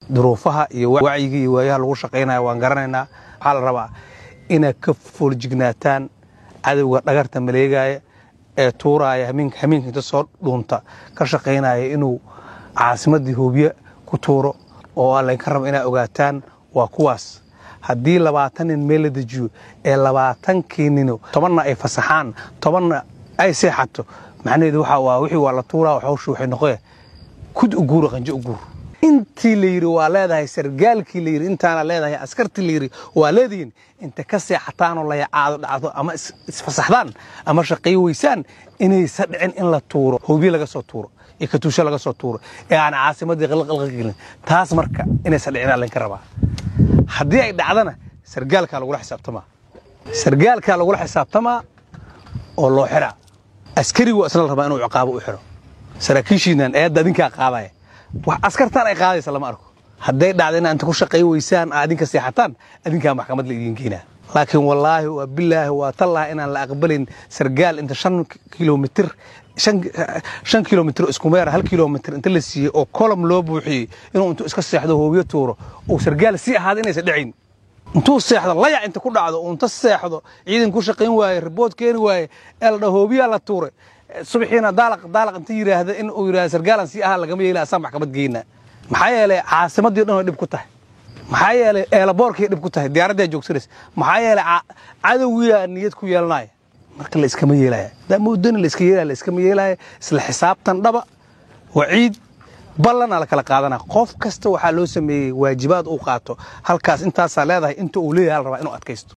duruufaha iyo wacyiga iyo waayaha lagu shaqeynayo waan garanaynaa waxa la rabaa ina ka fuljignaataan cadawga dhagarta maleegaya ee tuuraya hameenka inta soo dhuunta ka shaqeynaya inuu caasimadii Hoobiya ku tuuro oo alla ka rabo inay ogaataan waa kuwaas haddii 20 nin meel la dejiyo ee 20 nin 10 ay fasaxaan 10 ay seexato macnaheedu waxa waa wixii waa la tuuraa hawshu waxay noqon kud u guur qanjo u guur intii la yiri waa leedahay sargaalkii la yiri intaana leedahay askartii la yiri waa leediin inta ka seexataan oo la yaacado dhacdo ama isfasaxdaan ama shaqay weysaan inay sadcin in la tuuro Hoobiya laga soo tuuro ee ka tuusha laga soo tuuro ee aan caasimadii qalqalqalin taas marka inay sadcina la ka rabaa haddii ay dhacdana sargaalka lagu xisaabtama oo loo xiraa askarigu asal rabaa inuu ciqaabo u xiro saraakiishiinan ee dadinka qaadaya wax askartan ay qaadaysa lama arko hadday dhacdayna inta ku shaqay weysaan adinka seexataan adinka maxkamad la idin keenaa laakiin wallahi wa billahi wa tallahi inaan la aqbalin sargaal inta 5 kilomitir 5 kilomitir isku meer 1 kilomitir inta la siiyay oo kolom loo buuxiyay inuu inta iska seexdo Hoobiya tuuro oo sargaal si ahaad inay sadcin intuu seexdo la yaa inta ku dhacdo oo inta seexdo ciidan ku shaqeyn waayay report keen waayay elda Hoobiya la tuuray subaxina daalaq inta yiraahdo in uu yiraahdo sargaalan si ahaad laga meelay asam maxkamad geeyna maxay yeelay caasimadii dhan oo dib ku tahay maxay yeelay eelaboorkii dib ku tahay diyaaradda joogsadeys maxay yeelay cadawgiya niyad ku yeelnay marka la iska ma yeelay daamoodana la iska ma yeelay isla xisaabtan dhaba waciid ballan ala kala qaadana qof kasta waxa loo sameeyay waajibaad uu qaato halkaas intaas leedahay inta uu leeyahay rabaa inuu adkaysto